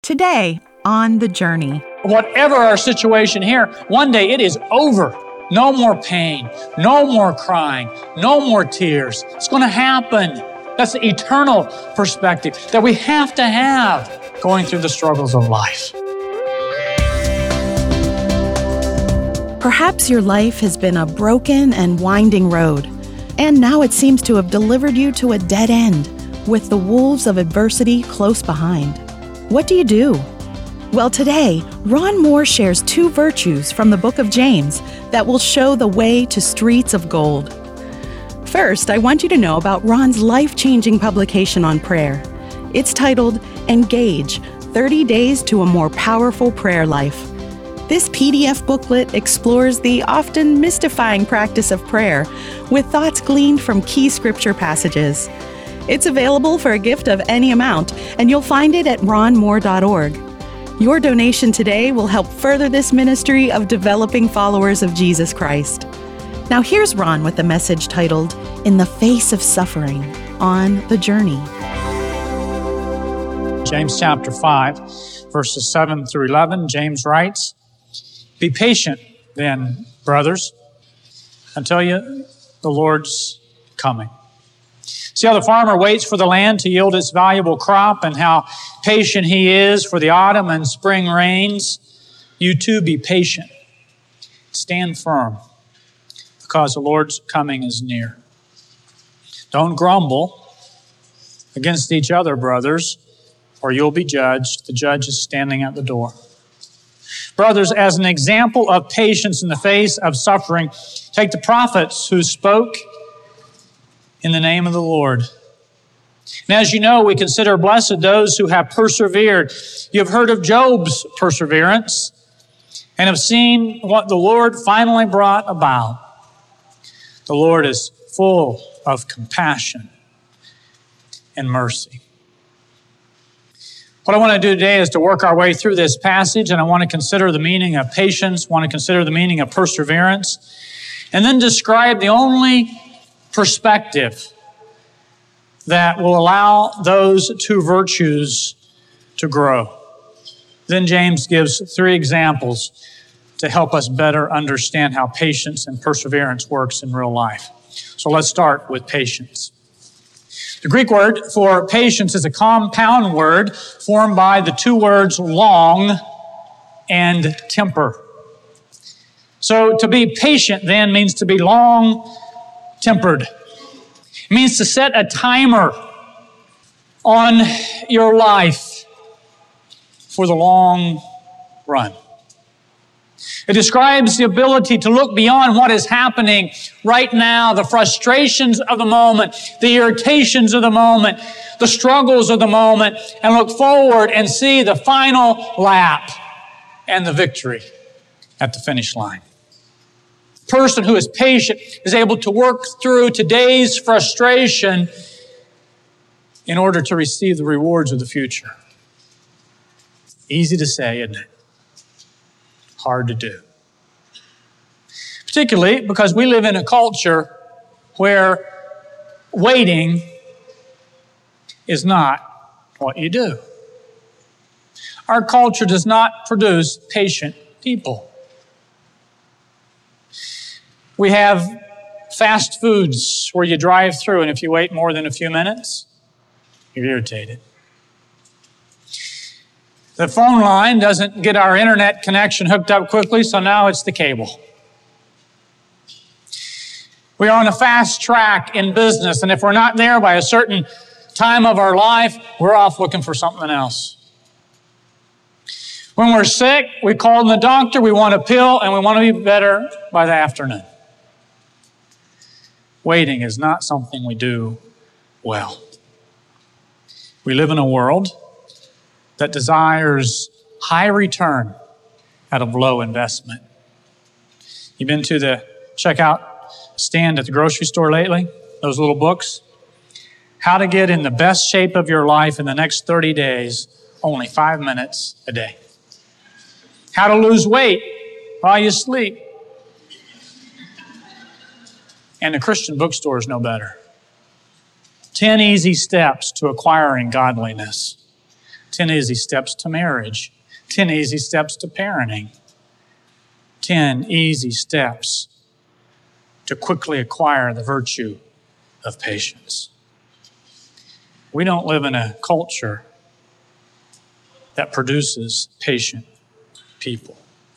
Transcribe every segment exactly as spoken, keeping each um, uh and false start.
Today on The Journey. Whatever our situation here, one day it is over. No more pain, no more crying, no more tears. It's going to happen. That's the eternal perspective that we have to have going through the struggles of life. Perhaps your life has been a broken and winding road, and now it seems to have delivered you to a dead end with the wolves of adversity close behind. What do you do? Well, today, Ron Moore shares two virtues from the book of James that will show the way to streets of gold. First, I want you to know about Ron's life-changing publication on prayer. It's titled Engage, thirty days to a More Powerful Prayer Life. This P D F booklet explores the often mystifying practice of prayer with thoughts gleaned from key scripture passages. It's available for a gift of any amount, and you'll find it at ron moore dot org. Your donation today will help further this ministry of developing followers of Jesus Christ. Now here's Ron with the message titled, In the Face of Suffering, on The Journey. James chapter five, verses seven through eleven, James writes, Be patient then, brothers, until you, the Lord's coming. See how the farmer waits for the land to yield its valuable crop and how patient he is for the autumn and spring rains. You too be patient. Stand firm, because the Lord's coming is near. Don't grumble against each other, brothers, or you'll be judged. The judge is standing at the door. Brothers, as an example of patience in the face of suffering, take the prophets who spoke in the name of the Lord. And as you know, we consider blessed those who have persevered. You have heard of Job's perseverance and have seen what the Lord finally brought about. The Lord is full of compassion and mercy. What I want to do today is to work our way through this passage, and I want to consider the meaning of patience, want to consider the meaning of perseverance, and then describe the only perspective that will allow those two virtues to grow. Then James gives three examples to help us better understand how patience and perseverance works in real life. So let's start with patience. The Greek word for patience is a compound word formed by the two words long and temper. So to be patient then means to be long-tempered. It means to set a timer on your life for the long run. It describes the ability to look beyond what is happening right now, the frustrations of the moment, the irritations of the moment, the struggles of the moment, and look forward and see the final lap and the victory at the finish line. The person who is patient is able to work through today's frustration in order to receive the rewards of the future. Easy to say, isn't it? Hard to do. Particularly because we live in a culture where waiting is not what you do. Our culture does not produce patient people. We have fast foods where you drive through, and if you wait more than a few minutes, you're irritated. The phone line doesn't get our internet connection hooked up quickly, so now it's the cable. We are on a fast track in business, and if we're not there by a certain time of our life, we're off looking for something else. When we're sick, we call the doctor, we want a pill, and we want to be better by the afternoon. Waiting is not something we do well. We live in a world that desires high return out of low investment. You've been to the checkout stand at the grocery store lately? Those little books? How to get in the best shape of your life in the next thirty days, only five minutes a day. How to lose weight while you sleep. And the Christian bookstore is no better. Ten easy steps to acquiring godliness. ten easy steps to marriage, ten easy steps to parenting, ten easy steps to quickly acquire the virtue of patience. We don't live in a culture that produces patient people.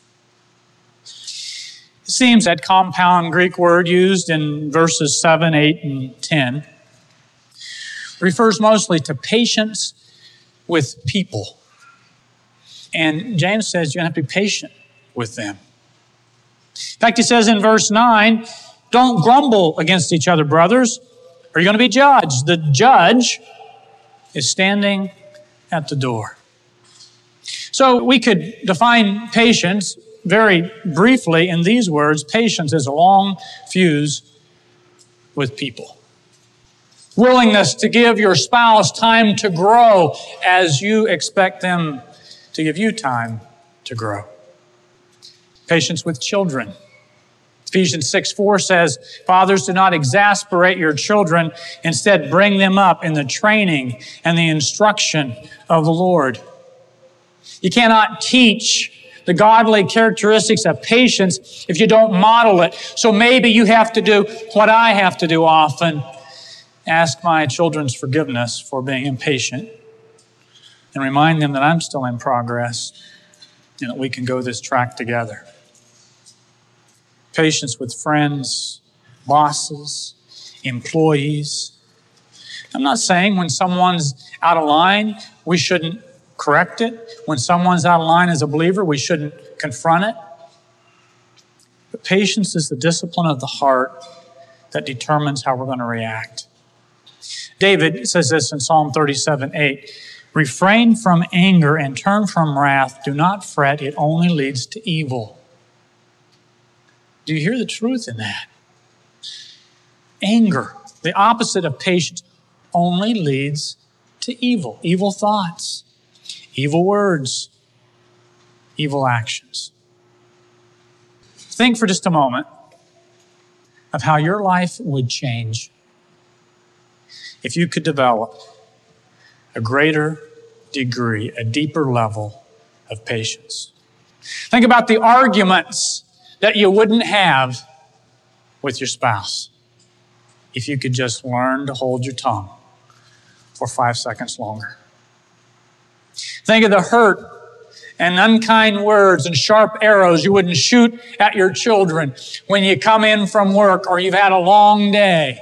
It seems that compound Greek word used in verses seven, eight, and ten refers mostly to patience with people. And James says you're going to have to be patient with them. In fact, he says in verse nine, don't grumble against each other, brothers, or you're going to be judged. The judge is standing at the door. So we could define patience very briefly in these words. Patience is a long fuse with people. Willingness to give your spouse time to grow as you expect them to give you time to grow. Patience with children. Ephesians six four says, fathers, do not exasperate your children. Instead, bring them up in the training and the instruction of the Lord. You cannot teach the godly characteristics of patience if you don't model it. So maybe you have to do what I have to do often. Ask my children's forgiveness for being impatient and remind them that I'm still in progress and that we can go this track together. Patience with friends, bosses, employees. I'm not saying when someone's out of line, we shouldn't correct it. When someone's out of line as a believer, we shouldn't confront it. But patience is the discipline of the heart that determines how we're going to react. David says this in Psalm thirty-seven eight, refrain from anger and turn from wrath. Do not fret, it only leads to evil. Do you hear the truth in that? Anger, the opposite of patience, only leads to evil. Evil thoughts, evil words, evil actions. Think for just a moment of how your life would change if you could develop a greater degree, a deeper level of patience. Think about the arguments that you wouldn't have with your spouse if you could just learn to hold your tongue for five seconds longer. Think of the hurt and unkind words and sharp arrows you wouldn't shoot at your children when you come in from work or you've had a long day.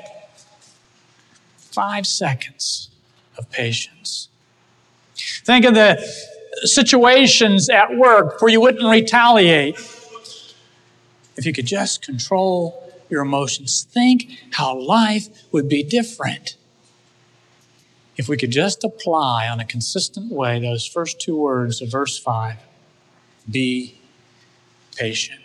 Five seconds of patience. Think of the situations at work where you wouldn't retaliate. If you could just control your emotions, think how life would be different if we could just apply on a consistent way those first two words of verse five. Be patient.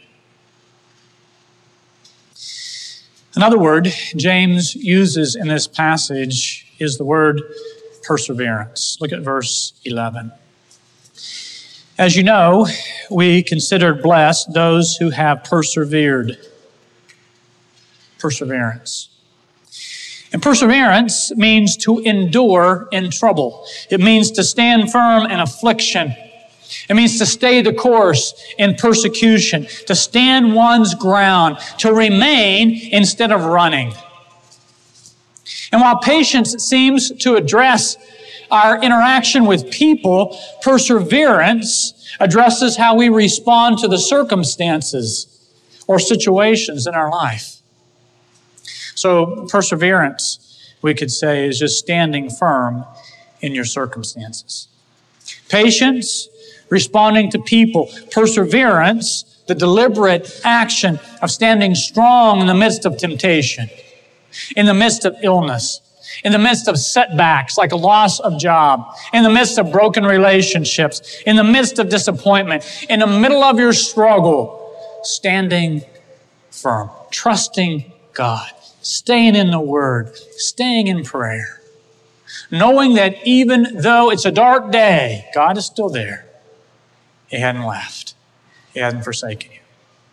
Another word James uses in this passage is the word perseverance. Look at verse eleven. As you know, we considered blessed those who have persevered. Perseverance. And perseverance means to endure in trouble. It means to stand firm in affliction. It means to stay the course in persecution, to stand one's ground, to remain instead of running. And while patience seems to address our interaction with people, perseverance addresses how we respond to the circumstances or situations in our life. So perseverance, we could say, is just standing firm in your circumstances. Patience, responding to people. Perseverance, the deliberate action of standing strong in the midst of temptation, in the midst of illness, in the midst of setbacks like a loss of job, in the midst of broken relationships, in the midst of disappointment, in the middle of your struggle, standing firm, trusting God, staying in the Word, staying in prayer, knowing that even though it's a dark day, God is still there. He hadn't left. He hasn't forsaken you.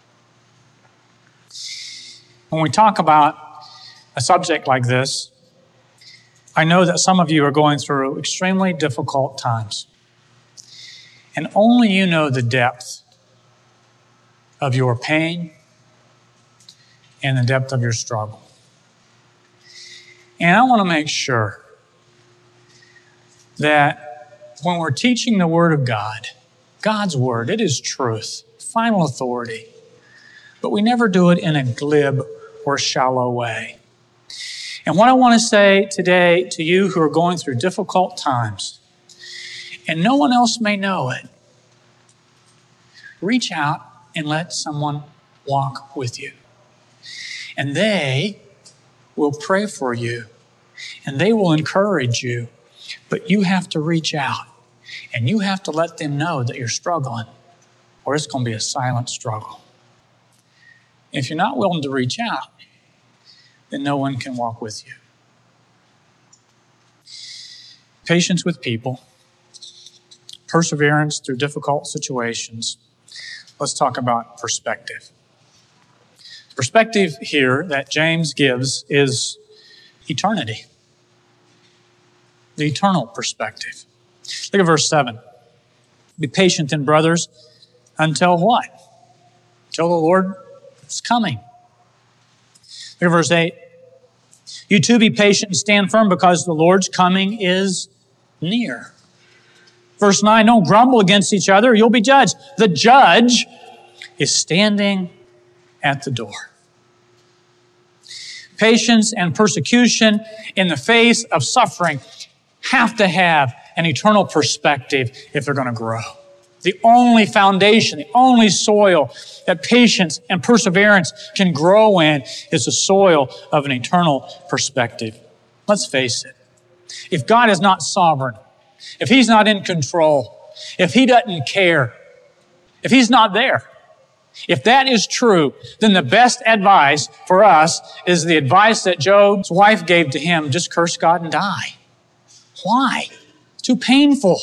When we talk about a subject like this, I know that some of you are going through extremely difficult times. And only you know the depth of your pain and the depth of your struggle. And I want to make sure that when we're teaching the Word of God, God's Word, it is truth, final authority, but we never do it in a glib or shallow way. And what I want to say today to you who are going through difficult times, and no one else may know it, reach out and let someone walk with you. And they will pray for you, and they will encourage you, but you have to reach out, and you have to let them know that you're struggling, or it's going to be a silent struggle. If you're not willing to reach out, then no one can walk with you. Patience with people, perseverance through difficult situations. Let's talk about perspective. Perspective here that James gives is eternity. The eternal perspective. Look at verse seven. Be patient then, brothers, until what? Until the Lord is coming. Look at verse eight. You too be patient and stand firm because the Lord's coming is near. Verse nine, don't grumble against each other, you'll be judged. The judge is standing at the door. Patience and persecution in the face of suffering have to have an eternal perspective if they're going to grow. The only foundation, the only soil that patience and perseverance can grow in is the soil of an eternal perspective. Let's face it. If God is not sovereign, if He's not in control, if He doesn't care, if He's not there, if that is true, then the best advice for us is the advice that Job's wife gave to him, just curse God and die. Why? It's too painful.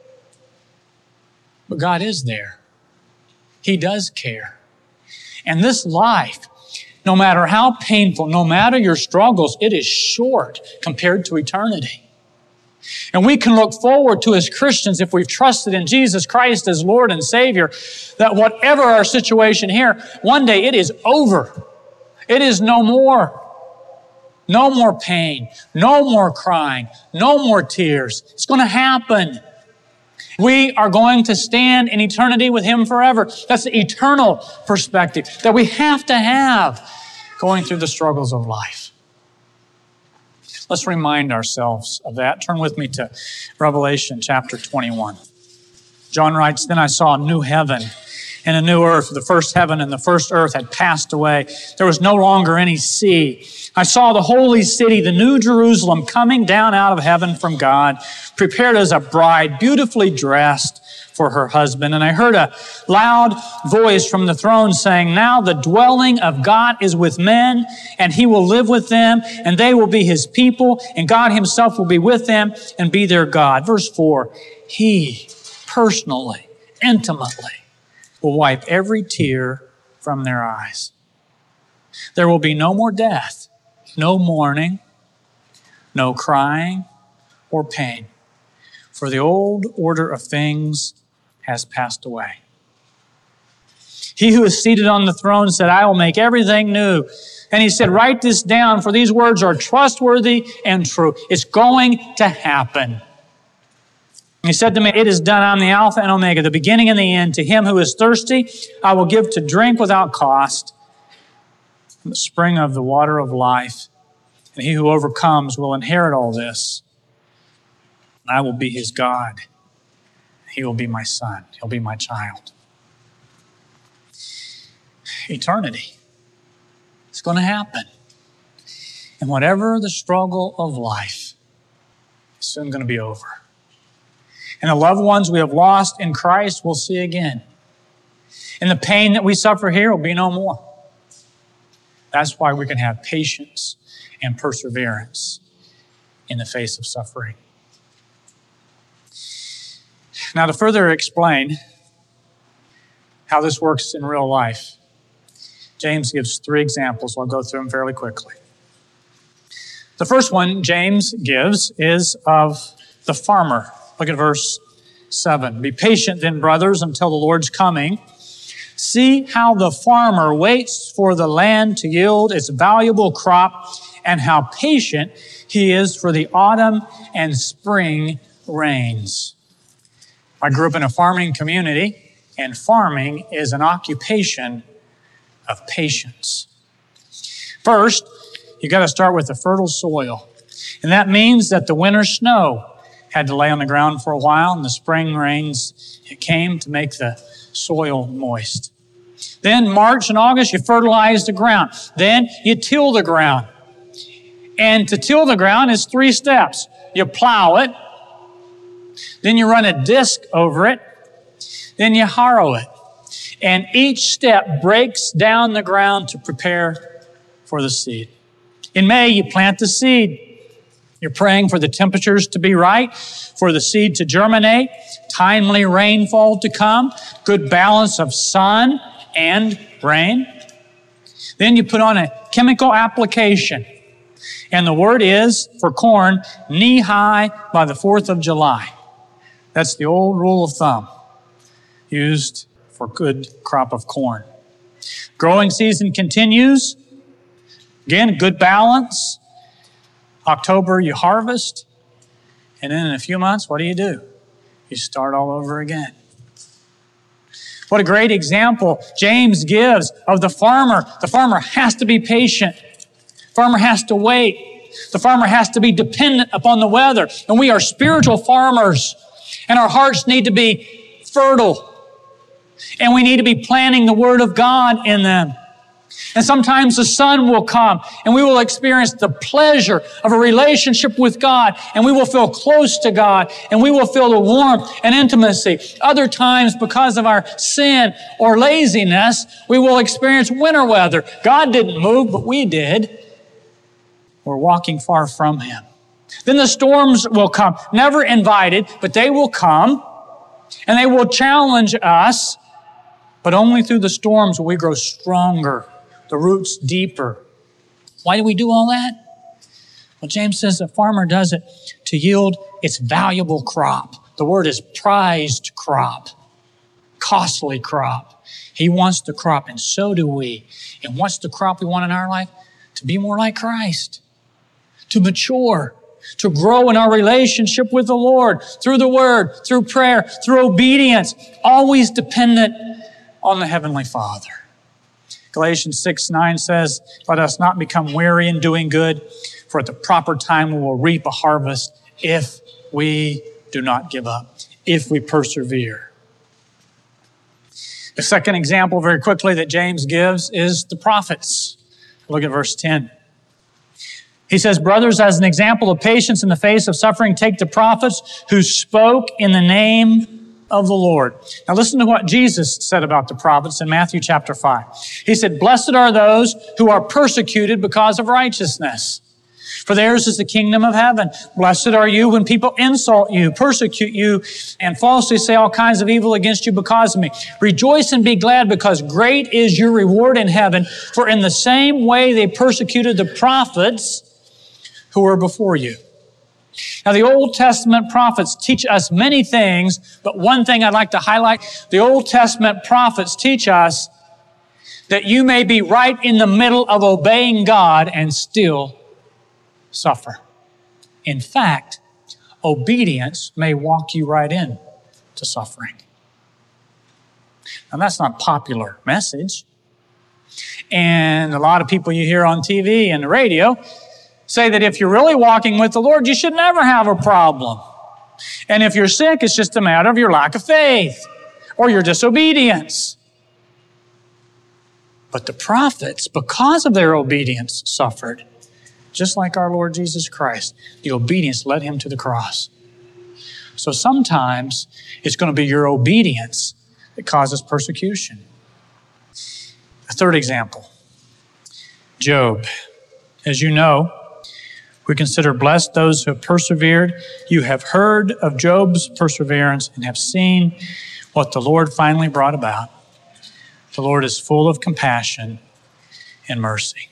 But God is there. He does care. And this life, no matter how painful, no matter your struggles, it is short compared to eternity. And we can look forward to as Christians, if we've trusted in Jesus Christ as Lord and Savior, that whatever our situation here, one day it is over. It is no more. No more pain, no more crying, no more tears. It's going to happen. We are going to stand in eternity with Him forever. That's the eternal perspective that we have to have going through the struggles of life. Let's remind ourselves of that. Turn with me to Revelation chapter twenty-one. John writes, Then I saw a new heaven and a new earth. The first heaven and the first earth had passed away. There was no longer any sea. I saw the holy city, the new Jerusalem, coming down out of heaven from God, prepared as a bride, beautifully dressed for her husband. And I heard a loud voice from the throne saying, Now the dwelling of God is with men, and He will live with them, and they will be His people, and God Himself will be with them and be their God. Verse four, He personally, intimately, will wipe every tear from their eyes. There will be no more death, no mourning, no crying or pain, for the old order of things has passed away. He who is seated on the throne said, I will make everything new. And He said, write this down, for these words are trustworthy and true. It's going to happen. He said to me, It is done. I'm the Alpha and Omega, the beginning and the end. To him who is thirsty, I will give to drink without cost from the spring of the water of life. And he who overcomes will inherit all this. And I will be his God. He will be my son. He'll be my child. Eternity. It's going to happen. And whatever the struggle of life, it's soon going to be over. And the loved ones we have lost in Christ we'll see again. And the pain that we suffer here will be no more. That's why we can have patience and perseverance in the face of suffering. Now, to further explain how this works in real life, James gives three examples. I'll go through them fairly quickly. The first one James gives is of the farmer. Look at verse seven. Be patient then, brothers, until the Lord's coming. See how the farmer waits for the land to yield its valuable crop, and how patient he is for the autumn and spring rains. I grew up in a farming community, and farming is an occupation of patience. First, you got to start with the fertile soil. And that means that the winter snow had to lay on the ground for a while, and the spring rains, it came to make the soil moist. Then March and August, you fertilize the ground. Then you till the ground. And to till the ground is three steps. You plow it. Then you run a disc over it. Then you harrow it. And each step breaks down the ground to prepare for the seed. In May, you plant the seed. You're praying for the temperatures to be right, for the seed to germinate, timely rainfall to come, good balance of sun and rain. Then you put on a chemical application. And the word is, for corn, knee-high by the fourth of July. That's the old rule of thumb used for good crop of corn. Growing season continues. Again, good balance. October, you harvest. And then in a few months, what do you do? You start all over again. What a great example James gives of the farmer. The farmer has to be patient. The farmer has to wait. The farmer has to be dependent upon the weather. And we are spiritual farmers. And our hearts need to be fertile. And we need to be planting the Word of God in them. And sometimes the sun will come and we will experience the pleasure of a relationship with God, and we will feel close to God, and we will feel the warmth and intimacy. Other times, because of our sin or laziness, we will experience winter weather. God didn't move, but we did. We're walking far from Him. Then the storms will come, never invited, but they will come, and they will challenge us, but only through the storms will we grow stronger, the roots deeper. Why do we do all that? Well, James says the farmer does it to yield its valuable crop. The word is prized crop, costly crop. He wants the crop, and so do we. And what's the crop we want in our life? To be more like Christ, to mature, to grow in our relationship with the Lord through the Word, through prayer, through obedience, always dependent on the Heavenly Father. Galatians six nine says, let us not become weary in doing good, for at the proper time we will reap a harvest if we do not give up, if we persevere. The second example, very quickly, that James gives is the prophets. Look at verse ten. He says, brothers, as an example of patience in the face of suffering, take the prophets who spoke in the name of the Lord. Now listen to what Jesus said about the prophets in Matthew chapter five. He said, blessed are those who are persecuted because of righteousness, for theirs is the kingdom of heaven. Blessed are you when people insult you, persecute you, and falsely say all kinds of evil against you because of me. Rejoice and be glad, because great is your reward in heaven, for in the same way they persecuted the prophets who were before you. Now, the Old Testament prophets teach us many things, but one thing I'd like to highlight, the Old Testament prophets teach us that you may be right in the middle of obeying God and still suffer. In fact, obedience may walk you right in to suffering. Now, that's not a popular message. And a lot of people you hear on T V and the radio say that if you're really walking with the Lord, you should never have a problem. And if you're sick, it's just a matter of your lack of faith or your disobedience. But the prophets, because of their obedience, suffered, just like our Lord Jesus Christ. The obedience led Him to the cross. So sometimes it's going to be your obedience that causes persecution. A third example, Job. As you know, we consider blessed those who have persevered. You have heard of Job's perseverance and have seen what the Lord finally brought about. The Lord is full of compassion and mercy.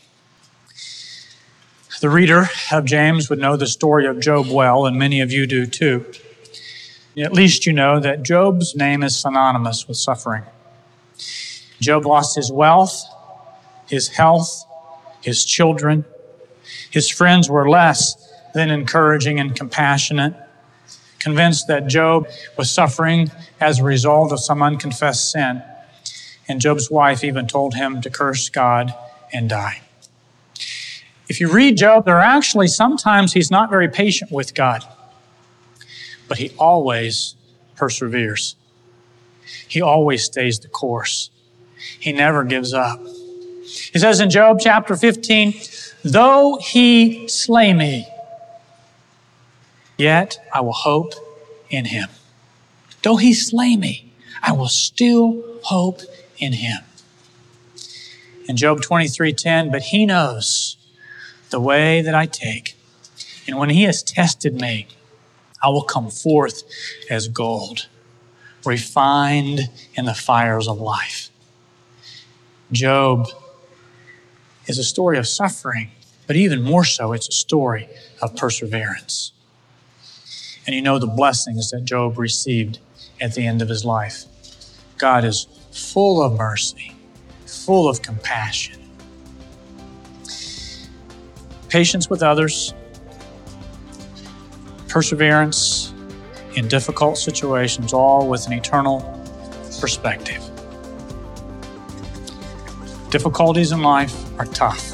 The reader of James would know the story of Job well, and many of you do too. At least you know that Job's name is synonymous with suffering. Job lost his wealth, his health, his children. His friends were less than encouraging and compassionate, convinced that Job was suffering as a result of some unconfessed sin. And Job's wife even told him to curse God and die. If you read Job, there are actually sometimes he's not very patient with God, but he always perseveres. He always stays the course. He never gives up. He says in Job chapter fifteen, though he slay me, yet I will hope in him. Though he slay me, I will still hope in him. In Job twenty-three ten, but he knows the way that I take, and when he has tested me, I will come forth as gold, refined in the fires of life. Job is a story of suffering, but even more so, it's a story of perseverance. And you know the blessings that Job received at the end of his life. God is full of mercy, full of compassion. Patience with others, perseverance in difficult situations, all with an eternal perspective. Difficulties in life are tough.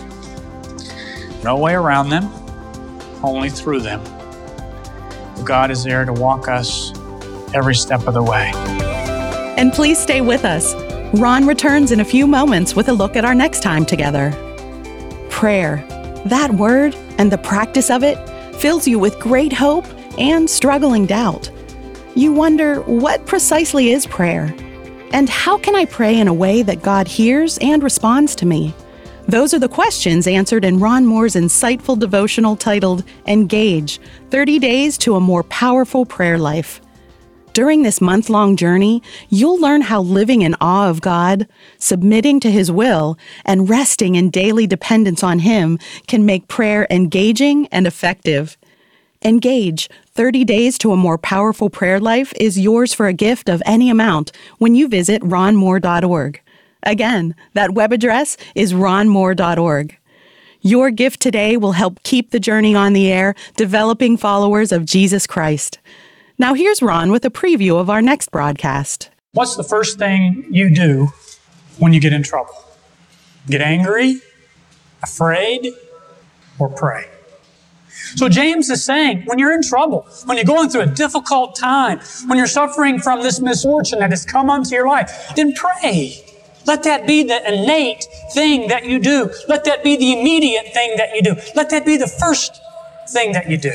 No way around them, only through them. God is there to walk us every step of the way. And please stay with us. Ron returns in a few moments with a look at our next time together. Prayer, that word and the practice of it fills you with great hope and struggling doubt. You wonder, what precisely is prayer? And how can I pray in a way that God hears and responds to me? Those are the questions answered in Ron Moore's insightful devotional titled Engage, thirty days to a More Powerful Prayer Life. During this month-long journey, you'll learn how living in awe of God, submitting to His will, and resting in daily dependence on Him can make prayer engaging and effective. Engage, thirty days to a More Powerful Prayer Life is yours for a gift of any amount when you visit ron moore dot org. Again, that web address is ron moore dot org. Your gift today will help keep the journey on the air, developing followers of Jesus Christ. Now here's Ron with a preview of our next broadcast. What's the first thing you do when you get in trouble? Get angry, afraid, or pray? So James is saying, when you're in trouble, when you're going through a difficult time, when you're suffering from this misfortune that has come onto your life, then pray. Let that be the innate thing that you do. Let that be the immediate thing that you do. Let that be the first thing that you do.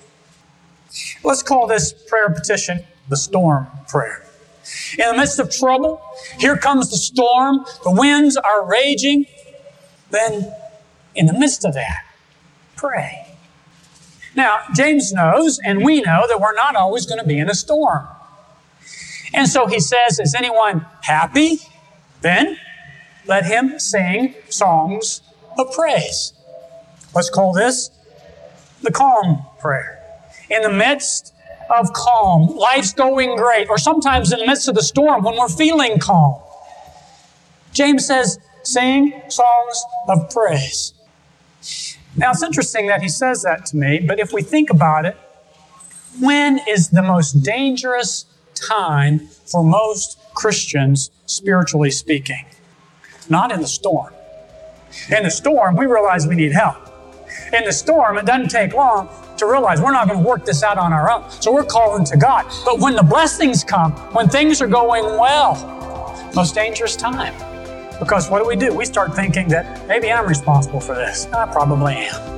Let's call this prayer petition the storm prayer. In the midst of trouble, here comes the storm. The winds are raging. Then, in the midst of that, pray. Now, James knows, and we know, that we're not always going to be in a storm. And so he says, is anyone happy? Then let him sing songs of praise. Let's call this the calm prayer. In the midst of calm, life's going great, or sometimes in the midst of the storm when we're feeling calm, James says, sing songs of praise. Now, it's interesting that he says that to me, but if we think about it, when is the most dangerous time for most Christians, spiritually speaking? Not in the storm. In the storm, we realize we need help. In the storm, it doesn't take long to realize we're not going to work this out on our own. So we're calling to God. But when the blessings come, when things are going well, most dangerous time. Because what do we do? We start thinking that maybe I'm responsible for this. I probably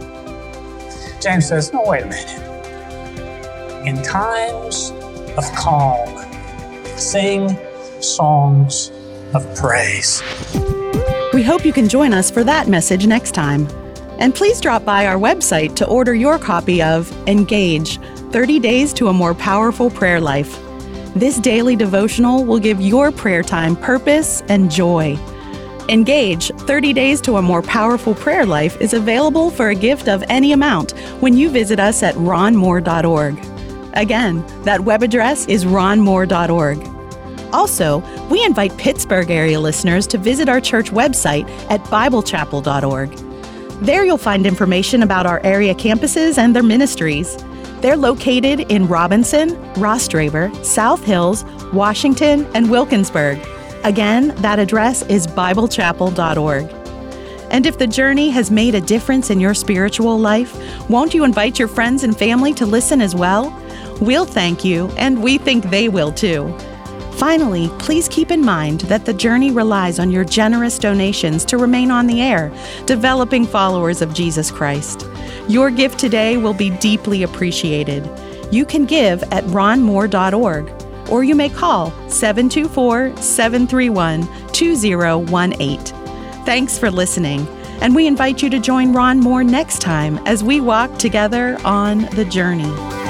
am. James says, no, wait a minute. In times of calm, sing songs of praise. We hope you can join us for that message next time. And please drop by our website to order your copy of Engage, thirty days to a More Powerful Prayer Life. This daily devotional will give your prayer time purpose and joy. Engage, thirty days to a More Powerful Prayer Life is available for a gift of any amount when you visit us at ron moore dot org. Again, that web address is ron moore dot org. Also, we invite Pittsburgh area listeners to visit our church website at bible chapel dot org. There you'll find information about our area campuses and their ministries. They're located in Robinson, Rostraver, South Hills, Washington, and Wilkinsburg. Again, that address is bible chapel dot org. And if the journey has made a difference in your spiritual life, won't you invite your friends and family to listen as well? We'll thank you, and we think they will too. Finally, please keep in mind that the journey relies on your generous donations to remain on the air, developing followers of Jesus Christ. Your gift today will be deeply appreciated. You can give at ron moore dot org, or you may call seven two four, seven three one, two zero one eight. Thanks for listening, and we invite you to join Ron Moore next time as we walk together on the journey.